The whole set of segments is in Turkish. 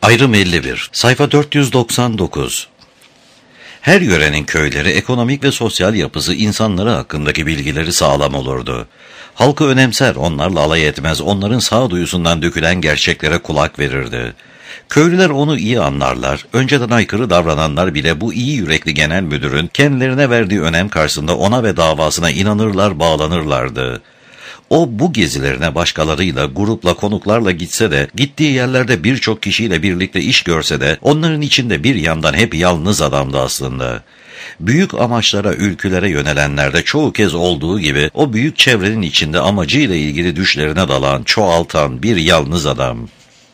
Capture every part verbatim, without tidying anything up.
Ayrım elli bir, sayfa dört yüz doksan dokuz. Her yörenin köyleri, ekonomik ve sosyal yapısı, insanları hakkındaki bilgileri sağlam olurdu. Halkı önemser, onlarla alay etmez, onların sağduyusundan dökülen gerçeklere kulak verirdi. Köylüler onu iyi anlarlar, önceden aykırı davrananlar bile bu iyi yürekli genel müdürün kendilerine verdiği önem karşısında ona ve davasına inanırlar, bağlanırlardı. O bu gezilerine başkalarıyla, grupla, konuklarla gitse de, gittiği yerlerde birçok kişiyle birlikte iş görse de, onların içinde bir yandan hep yalnız adamdı aslında. Büyük amaçlara, ülkülere yönelenlerde çoğu kez olduğu gibi, o büyük çevrenin içinde amacıyla ilgili düşlerine dalan, çoğaltan bir yalnız adam.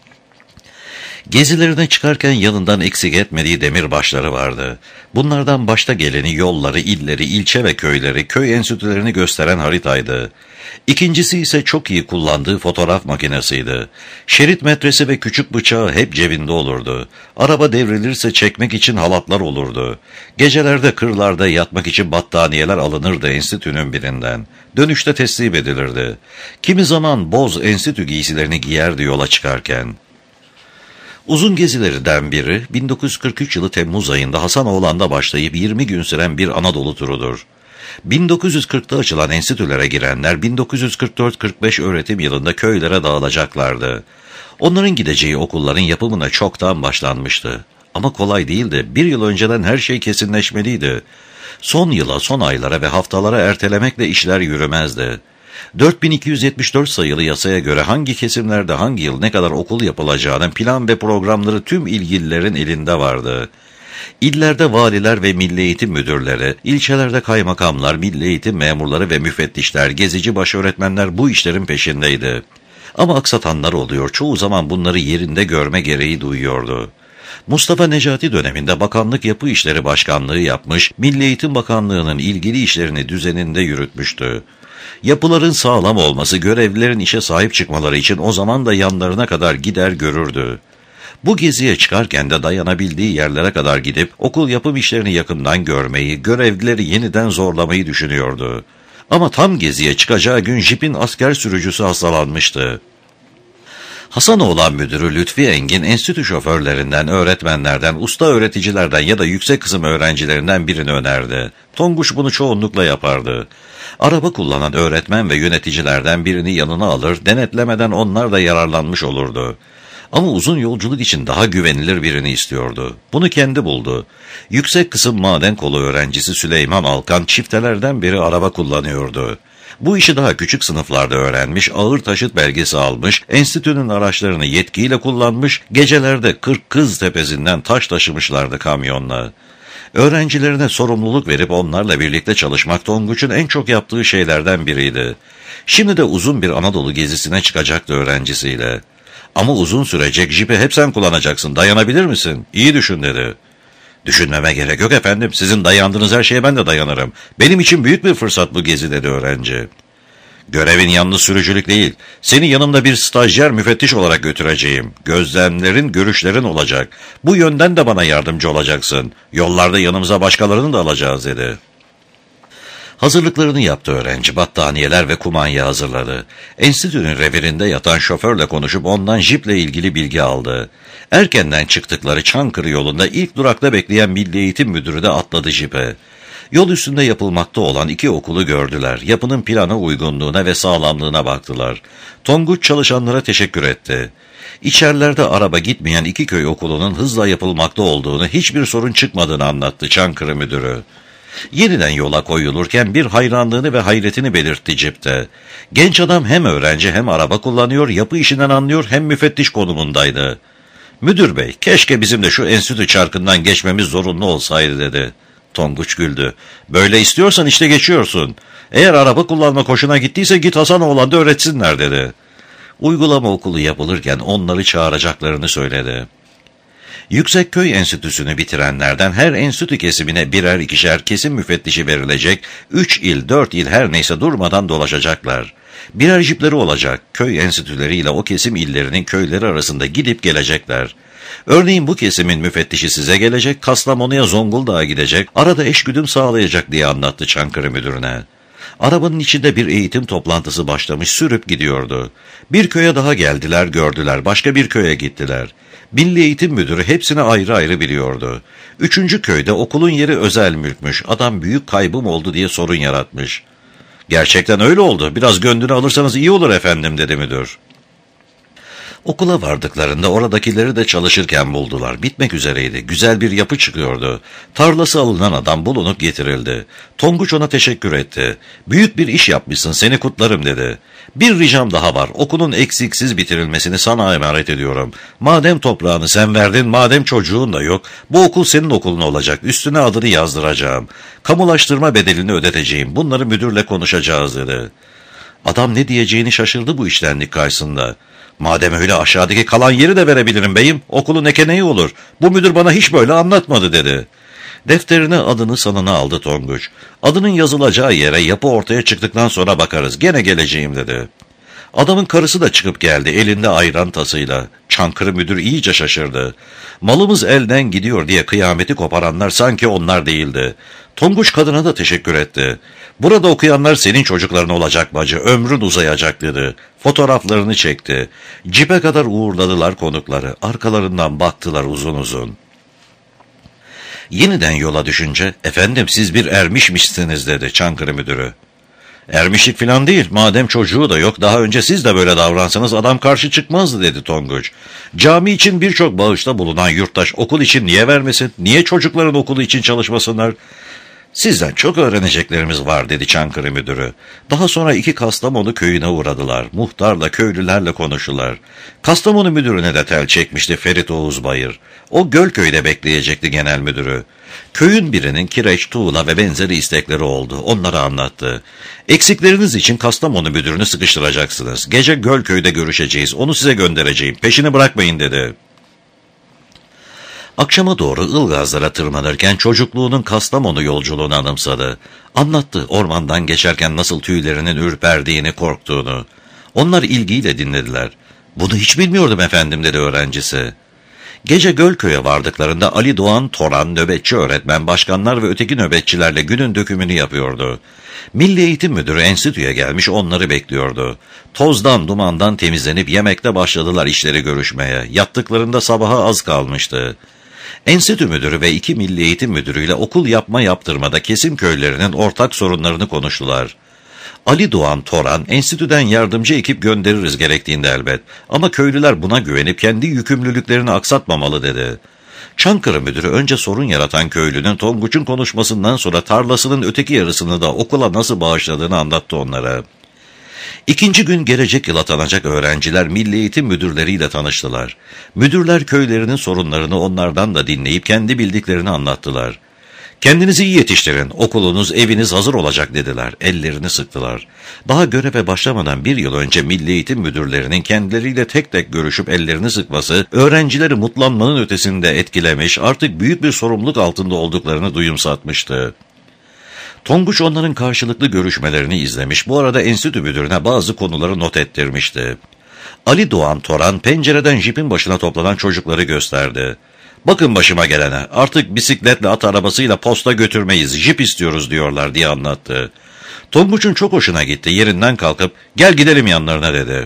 Gezilerine çıkarken yanından eksik etmediği demirbaşları vardı. Bunlardan başta geleni yolları, illeri, ilçe ve köyleri, köy enstitülerini gösteren haritaydı. İkincisi ise çok iyi kullandığı fotoğraf makinesiydi. Şerit metresi ve küçük bıçağı hep cebinde olurdu. Araba devrilirse çekmek için halatlar olurdu. Gecelerde kırlarda yatmak için battaniyeler alınırdı enstitünün birinden. Dönüşte teslim edilirdi. Kimi zaman boz enstitü giysilerini giyerdi yola çıkarken. Uzun gezilerden biri bin dokuz yüz kırk üç yılı Temmuz ayında Hasanoğlan'da başlayıp yirmi gün süren bir Anadolu turudur. bin dokuz yüz kırkta açılan enstitülere girenler bin dokuz yüz kırk dört kırk beş öğretim yılında köylere dağılacaklardı. Onların gideceği okulların yapımına çoktan başlanmıştı. Ama kolay değildi. Bir yıl önceden her şey kesinleşmeliydi. Son yıla, son aylara ve haftalara ertelemekle işler yürümezdi. dört bin iki yüz yetmiş dört sayılı yasaya göre hangi kesimlerde hangi yıl ne kadar okul yapılacağının plan ve programları tüm ilgililerin elinde vardı. İllerde valiler ve milli eğitim müdürleri, ilçelerde kaymakamlar, milli eğitim memurları ve müfettişler, gezici başöğretmenler bu işlerin peşindeydi. Ama aksatanlar oluyor, çoğu zaman bunları yerinde görme gereği duyuyordu. Mustafa Necati döneminde Bakanlık Yapı İşleri Başkanlığı yapmış, Milli Eğitim Bakanlığı'nın ilgili işlerini düzeninde yürütmüştü. Yapıların sağlam olması, görevlilerin işe sahip çıkmaları için o zaman da yanlarına kadar gider görürdü. Bu geziye çıkarken de dayanabildiği yerlere kadar gidip okul yapım işlerini yakından görmeyi, görevlileri yeniden zorlamayı düşünüyordu. Ama tam geziye çıkacağı gün jipin asker sürücüsü hastalanmıştı. Hasanoğlan müdürü Lütfi Engin, enstitü şoförlerinden, öğretmenlerden, usta öğreticilerden ya da yüksek kısım öğrencilerinden birini önerdi. Tonguç bunu çoğunlukla yapardı. Araba kullanan öğretmen ve yöneticilerden birini yanına alır, denetlemeden onlar da yararlanmış olurdu. Ama uzun yolculuk için daha güvenilir birini istiyordu. Bunu kendi buldu. Yüksek kısım maden kolu öğrencisi Süleyman Alkan çiftelerden beri araba kullanıyordu. Bu işi daha küçük sınıflarda öğrenmiş, ağır taşıt belgesi almış, enstitünün araçlarını yetkiyle kullanmış, gecelerde Kırk Kız Tepesi'nden taş taşımışlardı kamyonla. Öğrencilerine sorumluluk verip onlarla birlikte çalışmak Tonguç'un en çok yaptığı şeylerden biriydi. Şimdi de uzun bir Anadolu gezisine çıkacaktı öğrencisiyle. Ama uzun sürecek, jipi hep sen kullanacaksın, dayanabilir misin? İyi düşün dedi. Düşünmeme gerek yok efendim, sizin dayandığınız her şeye ben de dayanırım. Benim için büyük bir fırsat bu gezi dedi öğrenci. Görevin yalnız sürücülük değil, seni yanımda bir stajyer müfettiş olarak götüreceğim. Gözlemlerin, görüşlerin olacak. Bu yönden de bana yardımcı olacaksın. Yollarda yanımıza başkalarını da alacağız dedi. Hazırlıklarını yaptı öğrenci, battaniyeler ve kumanya hazırladı. Enstitünün revirinde yatan şoförle konuşup ondan jiple ilgili bilgi aldı. Erkenden çıktıkları Çankırı yolunda ilk durakta bekleyen Milli Eğitim Müdürü de atladı jipe. Yol üstünde yapılmakta olan iki okulu gördüler. Yapının plana uygunluğuna ve sağlamlığına baktılar. Tonguç çalışanlara teşekkür etti. İçerilerde araba gitmeyen iki köy okulunun hızla yapılmakta olduğunu, hiçbir sorun çıkmadığını anlattı Çankırı Müdürü. Yeniden yola koyulurken bir hayranlığını ve hayretini belirtti cipte. Genç adam hem öğrenci hem araba kullanıyor, yapı işinden anlıyor, hem müfettiş konumundaydı. Müdür bey, keşke bizim de şu enstitü çarkından geçmemiz zorunlu olsaydı dedi. Tonguç güldü. Böyle istiyorsan işte geçiyorsun. Eğer araba kullanmak hoşuna gittiyse git Hasanoğlan'da öğretsinler dedi. Uygulama okulu yapılırken onları çağıracaklarını söyledi. Yüksekköy Enstitüsü'nü bitirenlerden her enstitü kesimine birer ikişer kesim müfettişi verilecek, üç il, dört il her neyse durmadan dolaşacaklar. Birer jipleri olacak, köy enstitüleriyle o kesim illerinin köyleri arasında gidip gelecekler. Örneğin bu kesimin müfettişi size gelecek, Kastamonu'ya, Zonguldak'a gidecek, arada eşgüdüm sağlayacak diye anlattı Çankırı Müdürüne. Arabanın içinde bir eğitim toplantısı başlamış, sürüp gidiyordu. Bir köye daha geldiler, gördüler, başka bir köye gittiler. Milli Eğitim Müdürü hepsini ayrı ayrı biliyordu. Üçüncü köyde okulun yeri özel mülkmüş, adam büyük kaybım oldu diye sorun yaratmış. Gerçekten öyle oldu, biraz gönlünü alırsanız iyi olur efendim dedi müdür. Okula vardıklarında oradakileri de çalışırken buldular. Bitmek üzereydi. Güzel bir yapı çıkıyordu. Tarlası alınan adam bulunup getirildi. Tonguç ona teşekkür etti. Büyük bir iş yapmışsın, seni kutlarım dedi. Bir ricam daha var. Okulun eksiksiz bitirilmesini sana emanet ediyorum. Madem toprağını sen verdin, madem çocuğun da yok, bu okul senin okulun olacak. Üstüne adını yazdıracağım. Kamulaştırma bedelini ödeteceğim. Bunları müdürle konuşacağız dedi. Adam ne diyeceğini şaşırdı bu iştenlik karşısında. Madem öyle aşağıdaki kalan yeri de verebilirim beyim, okulun ekeneği olur. Bu müdür bana hiç böyle anlatmadı dedi. Defterine adını sanına aldı Tonguç. Adının yazılacağı yere yapı ortaya çıktıktan sonra bakarız, gene geleceğim dedi. Adamın karısı da çıkıp geldi elinde ayran tasıyla. Çankırı müdür iyice şaşırdı. Malımız elden gidiyor diye kıyameti koparanlar sanki onlar değildi. Tonguç kadına da teşekkür etti. Burada okuyanlar senin çocukların olacak bacı, ömrün uzayacak dedi. Fotoğraflarını çekti. Cipe kadar uğurladılar konukları. Arkalarından baktılar uzun uzun. Yeniden yola düşünce, efendim siz bir ermişmişsiniz dedi Çankırı müdürü. Ermişlik filan değil, madem çocuğu da yok, daha önce siz de böyle davransanız adam karşı çıkmazdı dedi Tonguç. Cami için birçok bağışta bulunan yurttaş okul için niye vermesin, niye çocukların okulu için çalışmasınlar? Sizden çok öğreneceklerimiz var dedi Çankırı müdürü. Daha sonra iki Kastamonu köyüne uğradılar. Muhtarla köylülerle konuştular. Kastamonu müdürüne de tel çekmişti Ferit Oğuz Bayır. O Gölköy'de bekleyecekti genel müdürü. Köyün birinin kireç, tuğla ve benzeri istekleri oldu. Onlara anlattı. Eksikleriniz için Kastamonu müdürünü sıkıştıracaksınız. Gece Gölköy'de görüşeceğiz. Onu size göndereceğim. Peşini bırakmayın dedi. Akşama doğru Ilgazlara tırmanırken çocukluğunun Kastamonu yolculuğunu anımsadı. Anlattı ormandan geçerken nasıl tüylerinin ürperdiğini, korktuğunu. Onlar ilgiyle dinlediler. Bunu hiç bilmiyordum efendim dedi öğrencisi. Gece Gölköy'e vardıklarında Ali Doğan Toran, nöbetçi öğretmen, başkanlar ve öteki nöbetçilerle günün dökümünü yapıyordu. Milli Eğitim Müdürü enstitüye gelmiş onları bekliyordu. Tozdan dumandan temizlenip yemekte başladılar işleri görüşmeye. Yattıklarında sabaha az kalmıştı. Enstitü müdürü ve iki milli eğitim müdürüyle okul yapma yaptırmada kesim köylerinin ortak sorunlarını konuştular. Ali Doğan Toran, enstitüden yardımcı ekip göndeririz gerektiğinde elbet. Ama köylüler buna güvenip kendi yükümlülüklerini aksatmamalı dedi. Çankırı müdürü önce sorun yaratan köylünün Tonguç'un konuşmasından sonra tarlasının öteki yarısını da okula nasıl bağışladığını anlattı onlara. İkinci gün gelecek yıl atanacak öğrenciler milli eğitim müdürleriyle tanıştılar. Müdürler köylerinin sorunlarını onlardan da dinleyip kendi bildiklerini anlattılar. Kendinizi iyi yetiştirin, okulunuz, eviniz hazır olacak dediler. Ellerini sıktılar. Daha göreve başlamadan bir yıl önce milli eğitim müdürlerinin kendileriyle tek tek görüşüp ellerini sıkması, öğrencileri mutlanmanın ötesinde etkilemiş, artık büyük bir sorumluluk altında olduklarını duyumsatmıştı. Tonguç onların karşılıklı görüşmelerini izlemiş, bu arada enstitü müdürüne bazı konuları not ettirmişti. Ali Doğan Toran pencereden jipin başına toplanan çocukları gösterdi. Bakın başıma gelene, artık bisikletle, at arabasıyla posta götürmeyiz, jip istiyoruz diyorlar diye anlattı. Tonguç'un çok hoşuna gitti, yerinden kalkıp gel gidelim yanlarına dedi.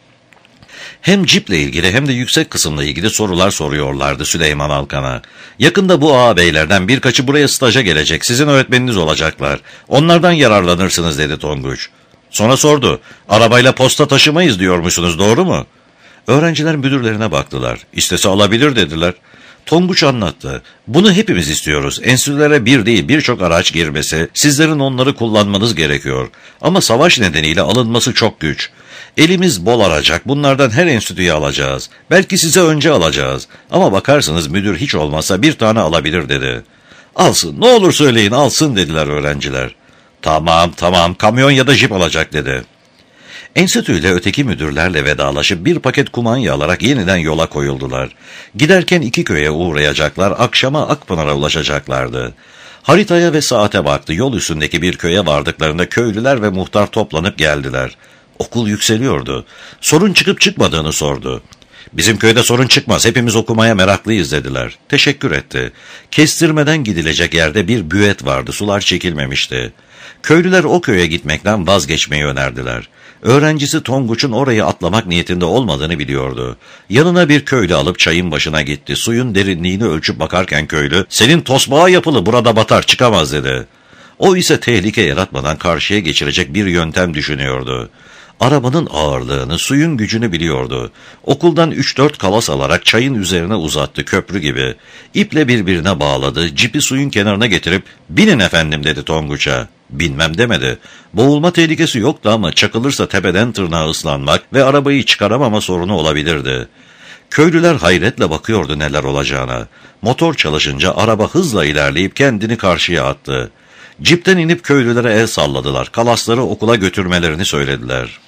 Hem ciple ilgili hem de yüksek kısımla ilgili sorular soruyorlardı Süleyman Alkan'a. Yakında bu ağabeylerden birkaçı buraya staja gelecek, sizin öğretmeniniz olacaklar. Onlardan yararlanırsınız dedi Tonguç. Sonra sordu, arabayla posta taşımayız diyormuşsunuz, doğru mu? Öğrenciler müdürlerine baktılar. İstese alabilir dediler. Tonguç anlattı. Bunu hepimiz istiyoruz. Enstitülere bir değil birçok araç girmesi, sizlerin onları kullanmanız gerekiyor. Ama savaş nedeniyle alınması çok güç. Elimiz bol aracak, bunlardan her enstitüye alacağız. Belki size önce alacağız. Ama bakarsınız müdür hiç olmazsa bir tane alabilir dedi. Alsın, ne olur söyleyin, alsın dediler öğrenciler. Tamam tamam, kamyon ya da jip alacak dedi. Enstitüyle öteki müdürlerle vedalaşıp bir paket kumanya alarak yeniden yola koyuldular. Giderken iki köye uğrayacaklar, akşama Akpınar'a ulaşacaklardı. Haritaya ve saate baktı, yol üstündeki bir köye vardıklarında köylüler ve muhtar toplanıp geldiler. Okul yükseliyordu. Sorun çıkıp çıkmadığını sordu. Bizim köyde sorun çıkmaz, hepimiz okumaya meraklıyız dediler. Teşekkür etti. Kestirmeden gidilecek yerde bir büvet vardı, sular çekilmemişti. Köylüler o köye gitmekten vazgeçmeyi önerdiler. Öğrencisi Tonguç'un orayı atlamak niyetinde olmadığını biliyordu. Yanına bir köylü alıp çayın başına gitti. Suyun derinliğini ölçüp bakarken köylü, "Senin tosbağa yapılı, burada batar, çıkamaz," dedi. O ise tehlike yaratmadan karşıya geçirecek bir yöntem düşünüyordu. Arabanın ağırlığını, suyun gücünü biliyordu. Okuldan üç dört kalas alarak çayın üzerine uzattı, köprü gibi. İple birbirine bağladı, cipi suyun kenarına getirip, "Binin efendim," dedi Tonguç'a. "Binmem," demedi. Boğulma tehlikesi yoktu ama çakılırsa tepeden tırnağa ıslanmak ve arabayı çıkaramama sorunu olabilirdi. Köylüler hayretle bakıyordu neler olacağına. Motor çalışınca araba hızla ilerleyip kendini karşıya attı. Cipten inip köylülere el salladılar. Kalasları okula götürmelerini söylediler.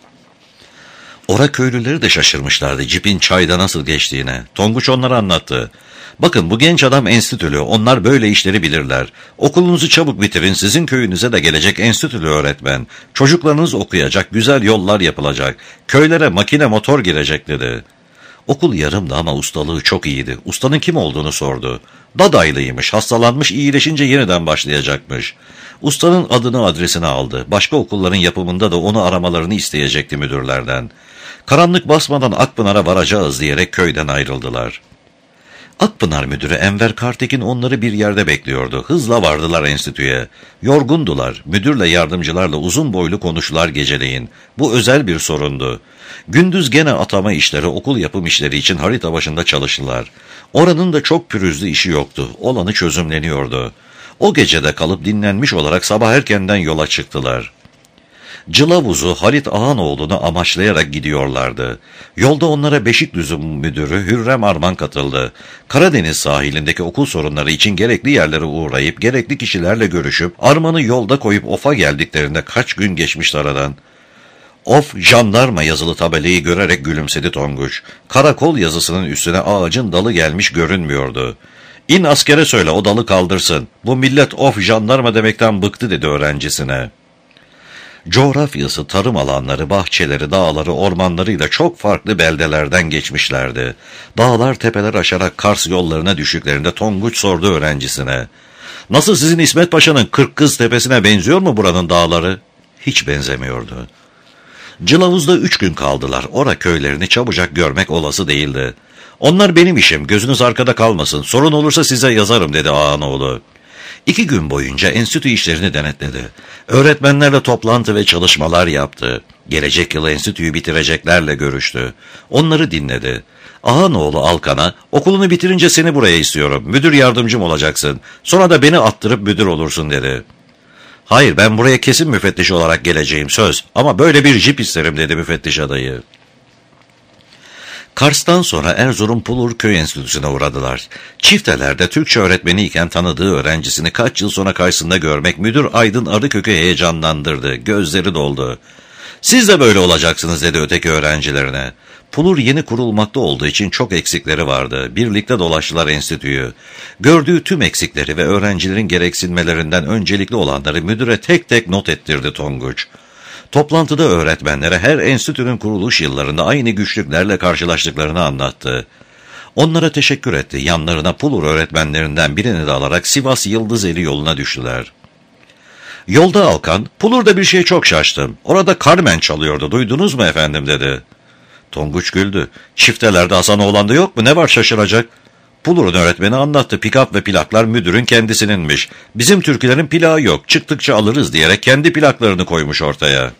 Ora köylüleri de şaşırmışlardı cipin çayda nasıl geçtiğine. Tonguç onlara anlattı. "Bakın, bu genç adam enstitülü, onlar böyle işleri bilirler. Okulunuzu çabuk bitirin, sizin köyünüze de gelecek enstitülü öğretmen. Çocuklarınız okuyacak, güzel yollar yapılacak. Köylere makine motor girecek," dedi. Okul yarımdı ama ustalığı çok iyiydi. Ustanın kim olduğunu sordu. Dadaylıymış, hastalanmış, iyileşince yeniden başlayacakmış. Ustanın adını adresini aldı. Başka okulların yapımında da onu aramalarını isteyecekti müdürlerden. Karanlık basmadan Akpınar'a varacağız diyerek köyden ayrıldılar. Akpınar müdürü Enver Kartekin onları bir yerde bekliyordu. Hızla vardılar enstitüye. Yorgundular. Müdürle yardımcılarla uzun boylu konuştular geceleyin. Bu özel bir sorundu. Gündüz gene atama işleri, okul yapım işleri için harita başında çalıştılar. Oranın da çok pürüzlü işi yoktu. Olanı çözümleniyordu. O gecede kalıp dinlenmiş olarak sabah erkenden yola çıktılar. Cılavuz'u Halit Ağanoğlu'nu amaçlayarak gidiyorlardı. Yolda onlara Beşikdüzü müdürü Hürrem Arman katıldı. Karadeniz sahilindeki okul sorunları için gerekli yerlere uğrayıp gerekli kişilerle görüşüp Arman'ı yolda koyup Of'a geldiklerinde kaç gün geçmişti aradan. Of jandarma yazılı tabelayı görerek gülümsedi Tonguç. Karakol yazısının üstüne ağacın dalı gelmiş görünmüyordu. "İn askere söyle, o dalı kaldırsın. Bu millet of jandarma demekten bıktı," dedi öğrencisine. Coğrafyası, tarım alanları, bahçeleri, dağları, ormanlarıyla çok farklı beldelerden geçmişlerdi. Dağlar, tepeler aşarak Kars yollarına düştüklerinde Tonguç sordu öğrencisine. "Nasıl, sizin İsmet Paşa'nın Kırkkız Tepesi'ne benziyor mu buranın dağları?" Hiç benzemiyordu. Cılavuz'da üç gün kaldılar. Ora köylerini çabucak görmek olası değildi. "Onlar benim işim, gözünüz arkada kalmasın. Sorun olursa size yazarım," dedi Ağanoğlu. İki gün boyunca enstitü işlerini denetledi. Öğretmenlerle toplantı ve çalışmalar yaptı. Gelecek yıl enstitüyü bitireceklerle görüştü. Onları dinledi. Ağanoğlu Alkan'a, "Okulunu bitirince seni buraya istiyorum. Müdür yardımcım olacaksın. Sonra da beni attırıp müdür olursun," dedi. "Hayır, ben buraya kesin müfettiş olarak geleceğim, söz. Ama böyle bir jip isterim," dedi müfettiş adayı. Kars'tan sonra Erzurum Pulur Köy Enstitüsü'ne uğradılar. Çiftelerde Türkçe öğretmeni iken tanıdığı öğrencisini kaç yıl sonra karşısında görmek müdür Aydın Arıkök'ü heyecanlandırdı. Gözleri doldu. "Siz de böyle olacaksınız," dedi öteki öğrencilerine. Pulur yeni kurulmakta olduğu için çok eksikleri vardı. Birlikte dolaştılar enstitüyü. Gördüğü tüm eksikleri ve öğrencilerin gereksinmelerinden öncelikli olanları müdüre tek tek not ettirdi Tonguç. Toplantıda öğretmenlere her enstitünün kuruluş yıllarında aynı güçlüklerle karşılaştıklarını anlattı. Onlara teşekkür etti. Yanlarına Pulur öğretmenlerinden birini de alarak Sivas Yıldızeli yoluna düştüler. Yolda Alkan, "Pulur'da bir şey çok şaştım. Orada Carmen çalıyordu, duydunuz mu efendim?" dedi. Tonguç güldü. "Çiftelerde Hasanoğlan'da yok mu? Ne var şaşıracak?" Pulur'un öğretmeni anlattı. Pikap ve plaklar müdürün kendisininmiş. "Bizim türkülerin plağı yok, çıktıkça alırız," diyerek kendi plaklarını koymuş ortaya.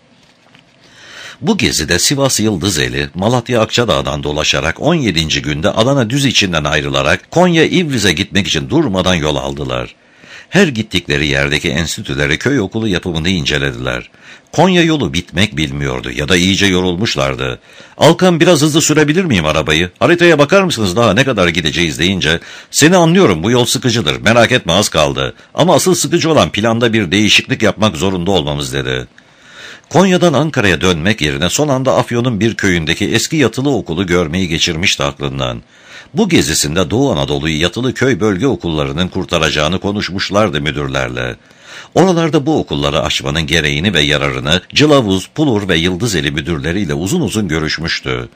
Bu gezide Sivas Yıldızeli, Malatya Akçadağ'dan dolaşarak on yedinci günde Adana Düz içinden ayrılarak Konya İvriz'e gitmek için durmadan yol aldılar. Her gittikleri yerdeki enstitüleri, köy okulu yapımını incelediler. Konya yolu bitmek bilmiyordu ya da iyice yorulmuşlardı. "Alkan, biraz hızlı sürebilir miyim arabayı? Haritaya bakar mısınız, daha ne kadar gideceğiz?" deyince, "Seni anlıyorum, bu yol sıkıcıdır, merak etme, az kaldı. Ama asıl sıkıcı olan planda bir değişiklik yapmak zorunda olmamız," dedi. Konya'dan Ankara'ya dönmek yerine son anda Afyon'un bir köyündeki eski yatılı okulu görmeyi geçirmişti aklından. Bu gezisinde Doğu Anadolu'yu yatılı köy bölge okullarının kurtaracağını konuşmuşlardı müdürlerle. Oralarda bu okulları açmanın gereğini ve yararını Cılavuz, Pulur ve Yıldızeli müdürleriyle uzun uzun görüşmüştü.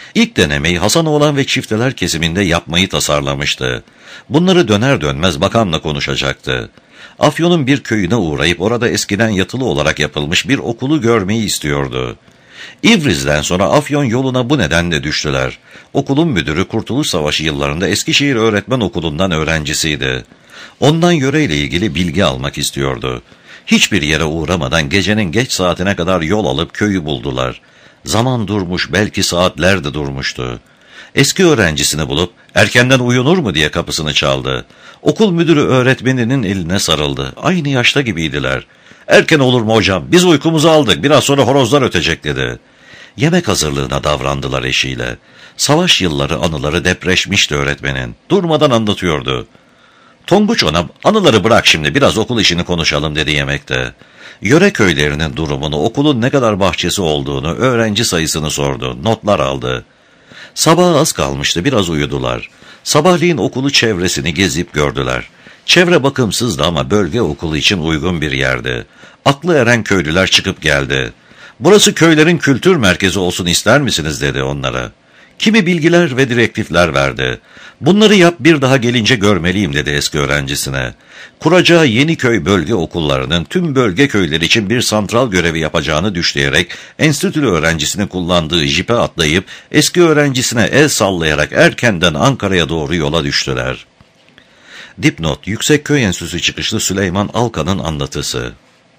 İlk denemeyi Hasanoğlan ve çifteler kesiminde yapmayı tasarlamıştı. Bunları döner dönmez bakanla konuşacaktı. Afyon'un bir köyüne uğrayıp orada eskiden yatılı olarak yapılmış bir okulu görmeyi istiyordu. İvriz'den sonra Afyon yoluna bu nedenle düştüler. Okulun müdürü Kurtuluş Savaşı yıllarında Eskişehir Öğretmen Okulu'ndan öğrencisiydi. Ondan yöreyle ilgili bilgi almak istiyordu. Hiçbir yere uğramadan gecenin geç saatine kadar yol alıp köyü buldular. Zaman durmuş, belki saatler de durmuştu. Eski öğrencisini bulup erkenden uyunur mu diye kapısını çaldı. Okul müdürü öğretmeninin eline sarıldı. Aynı yaşta gibiydiler. Erken olur mu hocam? Biz uykumuzu aldık. Biraz sonra horozlar ötecek dedi. Yemek hazırlığına davrandılar eşiyle. Savaş yılları anıları depreşmişti öğretmenin. Durmadan anlatıyordu. Tonguç ona anıları bırak şimdi biraz okul işini konuşalım dedi yemekte. Yöre köylerinin durumunu, okulun ne kadar bahçesi olduğunu, öğrenci sayısını sordu. Notlar aldı. Sabaha az kalmıştı, biraz uyudular. Sabahleyin okulu çevresini gezip gördüler. Çevre bakımsızdı ama bölge okulu için uygun bir yerdi. Aklı eren köylüler çıkıp geldi. Burası köylerin kültür merkezi olsun ister misiniz dedi onlara. Kimi bilgiler ve direktifler verdi. Bunları yap bir daha gelince görmeliyim dedi eski öğrencisine. Kuracağı Yeniköy bölge okullarının tüm bölge köyleri için bir santral görevi yapacağını düşleyerek enstitülü öğrencisinin kullandığı jipe atlayıp eski öğrencisine el sallayarak erkenden Ankara'ya doğru yola düştüler. Dipnot, Yüksekköy Enstitüsü çıkışlı Süleyman Alkan'ın anlatısı.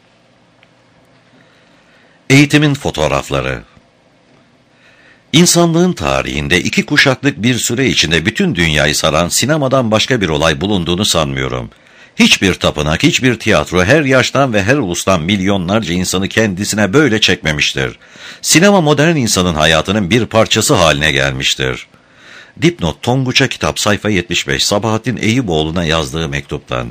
Eğitimin fotoğrafları. İnsanlığın tarihinde iki kuşaklık bir süre içinde bütün dünyayı saran sinemadan başka bir olay bulunduğunu sanmıyorum. Hiçbir tapınak, hiçbir tiyatro her yaştan ve her ulustan milyonlarca insanı kendisine böyle çekmemiştir. Sinema modern insanın hayatının bir parçası haline gelmiştir. Dipnot, Tonguç'a kitap sayfa yetmiş beş, Sabahattin Eyüboğlu'na yazdığı mektuptan.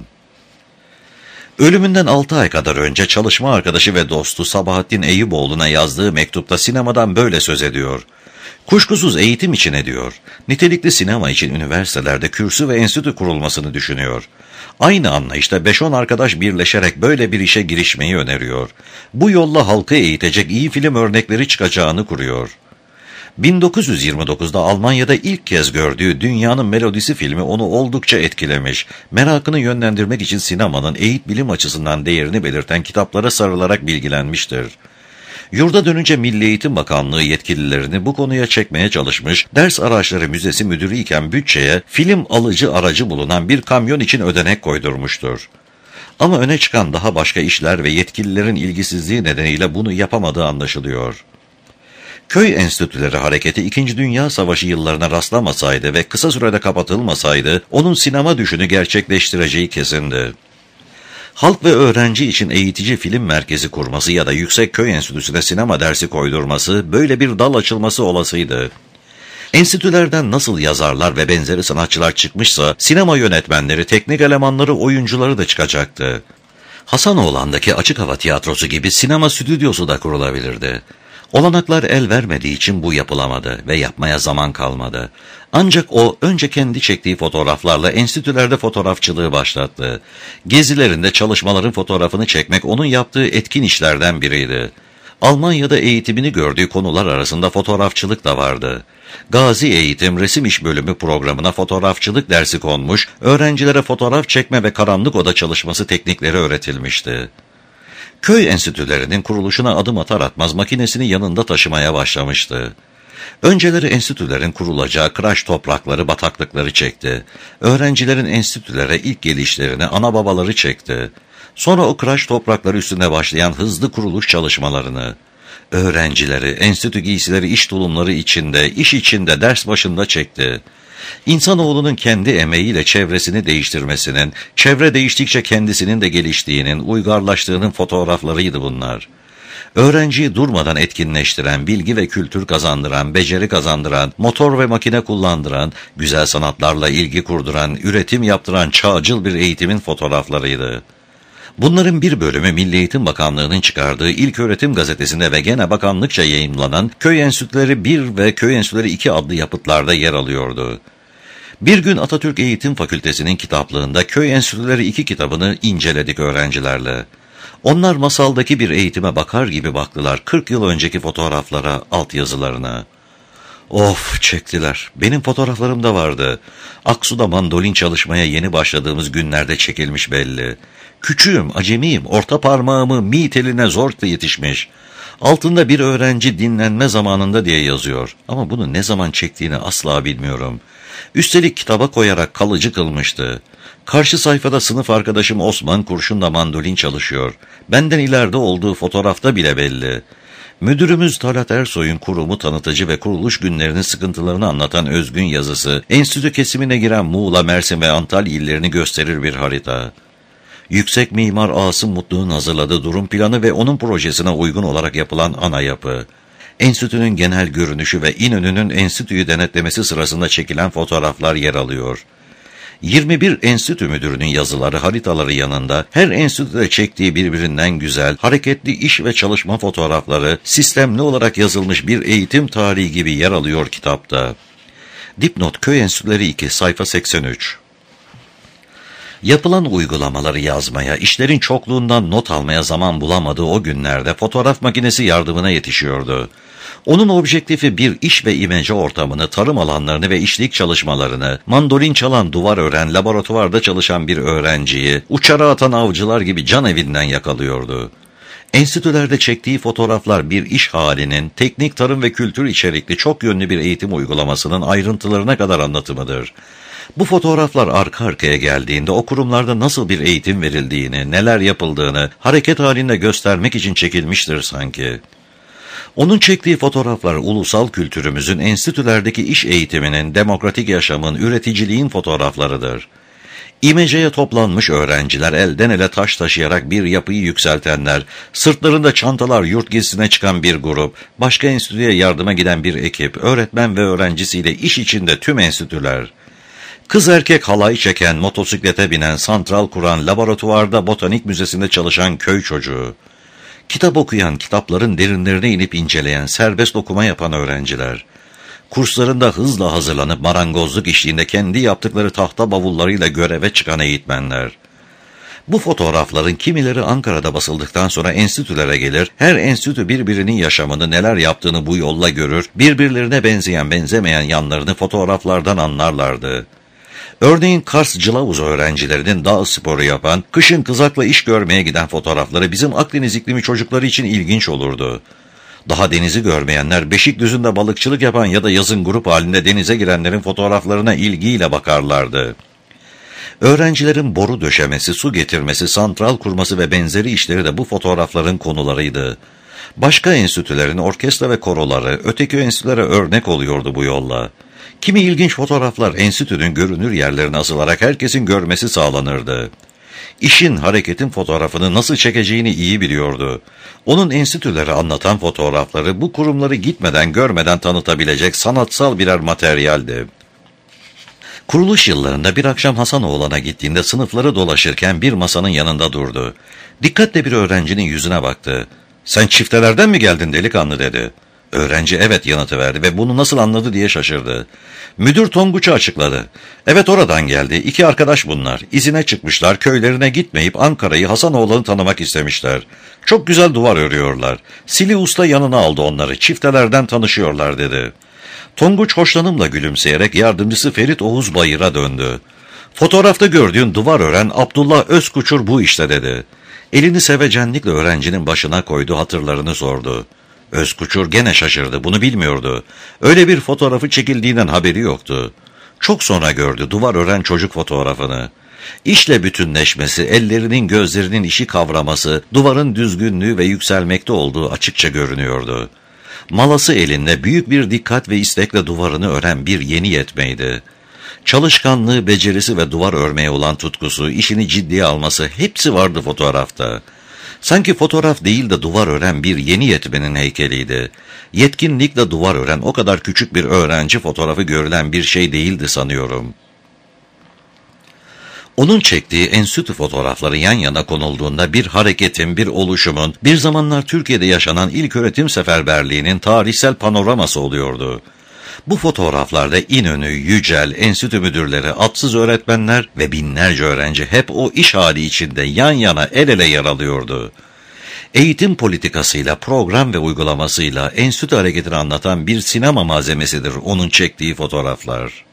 Ölümünden altı ay kadar önce çalışma arkadaşı ve dostu Sabahattin Eyüboğlu'na yazdığı mektupta sinemadan böyle söz ediyor. Kuşkusuz eğitim için ediyor. Nitelikli sinema için üniversitelerde kürsü ve enstitü kurulmasını düşünüyor. Aynı anlayışta beş on arkadaş birleşerek böyle bir işe girişmeyi öneriyor. Bu yolla halkı eğitecek iyi film örnekleri çıkacağını kuruyor. bin dokuz yüz yirmi dokuzda Almanya'da ilk kez gördüğü Dünyanın Melodisi filmi onu oldukça etkilemiş. Merakını yönlendirmek için sinemanın eğit bilim açısından değerini belirten kitaplara sarılarak bilgilenmiştir. Yurda dönünce Milli Eğitim Bakanlığı yetkililerini bu konuya çekmeye çalışmış, Ders Araçları Müzesi müdürü iken bütçeye film alıcı aracı bulunan bir kamyon için ödenek koydurmuştur. Ama öne çıkan daha başka işler ve yetkililerin ilgisizliği nedeniyle bunu yapamadığı anlaşılıyor. Köy enstitüleri hareketi İkinci Dünya Savaşı yıllarına rastlamasaydı ve kısa sürede kapatılmasaydı, onun sinema düşünü gerçekleştireceği kesindi. Halk ve öğrenci için eğitici film merkezi kurması ya da Yüksek Köy Enstitüsü'ne sinema dersi koydurması, böyle bir dal açılması olasıydı. Enstitülerden nasıl yazarlar ve benzeri sanatçılar çıkmışsa, sinema yönetmenleri, teknik elemanları, oyuncuları da çıkacaktı. Hasanoğlan'daki açık hava tiyatrosu gibi sinema stüdyosu da kurulabilirdi. Olanaklar el vermediği için bu yapılamadı ve yapmaya zaman kalmadı. Ancak o önce kendi çektiği fotoğraflarla enstitülerde fotoğrafçılığı başlattı. Gezilerinde çalışmaların fotoğrafını çekmek onun yaptığı etkin işlerden biriydi. Almanya'da eğitimini gördüğü konular arasında fotoğrafçılık da vardı. Gazi Eğitim Resim İş Bölümü programına fotoğrafçılık dersi konmuş, öğrencilere fotoğraf çekme ve karanlık oda çalışması teknikleri öğretilmişti. Köy enstitülerinin kuruluşuna adım atar atmaz makinesini yanında taşımaya başlamıştı. Önceleri enstitülerin kurulacağı kıraç toprakları, bataklıkları çekti. Öğrencilerin enstitülere ilk gelişlerini ana babaları çekti. Sonra o kıraç toprakları üstüne başlayan hızlı kuruluş çalışmalarını. Öğrencileri, enstitü giysileri, iş tulumları içinde, iş içinde, ders başında çekti. İnsanoğlunun kendi emeğiyle çevresini değiştirmesinin, çevre değiştikçe kendisinin de geliştiğinin, uygarlaştığının fotoğraflarıydı bunlar. Öğrenciyi durmadan etkinleştiren, bilgi ve kültür kazandıran, beceri kazandıran, motor ve makine kullandıran, güzel sanatlarla ilgi kurduran, üretim yaptıran çağcıl bir eğitimin fotoğraflarıydı. Bunların bir bölümü Milli Eğitim Bakanlığı'nın çıkardığı İlköğretim Gazetesi'nde ve gene bakanlıkça yayımlanan Köy Enstitüleri bir ve Köy Enstitüleri iki adlı yapıtlarda yer alıyordu. Bir gün Atatürk Eğitim Fakültesi'nin kitaplığında Köy Enstitüleri iki kitabını inceledik öğrencilerle. Onlar masaldaki bir eğitime bakar gibi baktılar kırk yıl önceki fotoğraflara, altyazılarına. Of, çektiler. Benim fotoğraflarım da vardı. Aksu'da mandolin çalışmaya yeni başladığımız günlerde çekilmiş belli. Küçüğüm, acemiyim, orta parmağımı mi teline zor yetişmiş. Altında bir öğrenci dinlenme zamanında diye yazıyor. Ama bunu ne zaman çektiğini asla bilmiyorum. Üstelik kitaba koyarak kalıcı kılmıştı. Karşı sayfada sınıf arkadaşım Osman kurşunla mandolin çalışıyor. Benden ileride olduğu fotoğrafta bile belli. Müdürümüz Talat Ersoy'un kurumu tanıtıcı ve kuruluş günlerinin sıkıntılarını anlatan özgün yazısı, enstitü kesimine giren Muğla, Mersin ve Antalya illerini gösterir bir harita. Yüksek Mimar Asım Mutlu'nun hazırladığı durum planı ve onun projesine uygun olarak yapılan ana yapı. Enstitünün genel görünüşü ve İnönü'nün enstitüyü denetlemesi sırasında çekilen fotoğraflar yer alıyor. yirmi bir enstitü müdürünün yazıları, haritaları yanında her enstitüde çektiği birbirinden güzel, hareketli iş ve çalışma fotoğrafları sistemli olarak yazılmış bir eğitim tarihi gibi yer alıyor kitapta. Dipnot Köy Enstitüleri iki, sayfa seksen üç. Yapılan uygulamaları yazmaya, işlerin çokluğundan not almaya zaman bulamadığı o günlerde fotoğraf makinesi yardımına yetişiyordu. Onun objektifi bir iş ve imece ortamını, tarım alanlarını ve işlik çalışmalarını, mandolin çalan, duvar ören, laboratuvarda çalışan bir öğrenciyi, uçara atan avcılar gibi can evinden yakalıyordu. Enstitülerde çektiği fotoğraflar bir iş halinin, teknik, tarım ve kültür içerikli çok yönlü bir eğitim uygulamasının ayrıntılarına kadar anlatımıdır. Bu fotoğraflar arka arkaya geldiğinde o kurumlarda nasıl bir eğitim verildiğini, neler yapıldığını hareket halinde göstermek için çekilmiştir sanki. Onun çektiği fotoğraflar ulusal kültürümüzün, enstitülerdeki iş eğitiminin, demokratik yaşamın, üreticiliğin fotoğraflarıdır. İmece'ye toplanmış öğrenciler, elden ele taş taşıyarak bir yapıyı yükseltenler, sırtlarında çantalar, yurt gezisine çıkan bir grup, başka enstitüye yardıma giden bir ekip, öğretmen ve öğrencisiyle iş içinde tüm enstitüler. Kız erkek halay çeken, motosiklete binen, santral kuran, laboratuvarda botanik müzesinde çalışan köy çocuğu. Kitap okuyan, kitapların derinlerine inip inceleyen, serbest okuma yapan öğrenciler. Kurslarında hızla hazırlanıp marangozluk işliğinde kendi yaptıkları tahta bavullarıyla göreve çıkan eğitmenler. Bu fotoğrafların kimileri Ankara'da basıldıktan sonra enstitülere gelir, her enstitü birbirinin yaşamını, neler yaptığını bu yolla görür, birbirlerine benzeyen benzemeyen yanlarını fotoğraflardan anlarlardı. Örneğin Kars Cılavuz öğrencilerinin dağ sporu yapan, kışın kızakla iş görmeye giden fotoğrafları bizim Akdeniz iklimi çocukları için ilginç olurdu. Daha denizi görmeyenler Beşikdüzü'nde balıkçılık yapan ya da yazın grup halinde denize girenlerin fotoğraflarına ilgiyle bakarlardı. Öğrencilerin boru döşemesi, su getirmesi, santral kurması ve benzeri işleri de bu fotoğrafların konularıydı. Başka enstitülerin orkestra ve koroları, öteki enstitülere örnek oluyordu bu yolla. Kimi ilginç fotoğraflar enstitünün görünür yerlerine asılarak herkesin görmesi sağlanırdı. İşin, hareketin fotoğrafını nasıl çekeceğini iyi biliyordu. Onun enstitüleri anlatan fotoğrafları bu kurumları gitmeden görmeden tanıtabilecek sanatsal birer materyaldi. Kuruluş yıllarında bir akşam Hasanoğlan'a gittiğinde sınıfları dolaşırken bir masanın yanında durdu. Dikkatle bir öğrencinin yüzüne baktı. "Sen çiftelerden mi geldin delikanlı?" dedi. Öğrenci evet yanıtı verdi ve bunu nasıl anladı diye şaşırdı. Müdür Tonguç'u açıkladı. Evet, oradan geldi. İki arkadaş bunlar. İzine çıkmışlar, köylerine gitmeyip Ankara'yı, Hasanoğlan'ı tanımak istemişler. Çok güzel duvar örüyorlar. Sili Usta yanına aldı onları. Çiftelerden tanışıyorlar dedi. Tonguç hoşlanımla gülümseyerek yardımcısı Ferit Oğuz Bayır'a döndü. Fotoğrafta gördüğün duvar ören Abdullah Özkuçur bu işte dedi. Elini sevecenlikle öğrencinin başına koydu, hatırlarını sordu. Özkuçur gene şaşırdı, bunu bilmiyordu. Öyle bir fotoğrafı çekildiğinden haberi yoktu. Çok sonra gördü duvar ören çocuk fotoğrafını. İşle bütünleşmesi, ellerinin gözlerinin işi kavraması, duvarın düzgünlüğü ve yükselmekte olduğu açıkça görünüyordu. Malası elinde büyük bir dikkat ve istekle duvarını ören bir yeni yetmeydi. Çalışkanlığı, becerisi ve duvar örmeye olan tutkusu, işini ciddiye alması hepsi vardı fotoğrafta. Sanki fotoğraf değil de duvar ören bir yeni yetmenin heykeliydi. Yetkinlikle duvar ören o kadar küçük bir öğrenci fotoğrafı görülen bir şey değildi sanıyorum. Onun çektiği enstitü fotoğrafları yan yana konulduğunda bir hareketin, bir oluşumun, bir zamanlar Türkiye'de yaşanan ilköğretim seferberliğinin tarihsel panoraması oluyordu. Bu fotoğraflarda İnönü, Yücel, enstitü müdürleri, atsız öğretmenler ve binlerce öğrenci hep o iş hali içinde yan yana el ele yer alıyordu. Eğitim politikasıyla, program ve uygulamasıyla enstitü hareketini anlatan bir sinema malzemesidir onun çektiği fotoğraflar.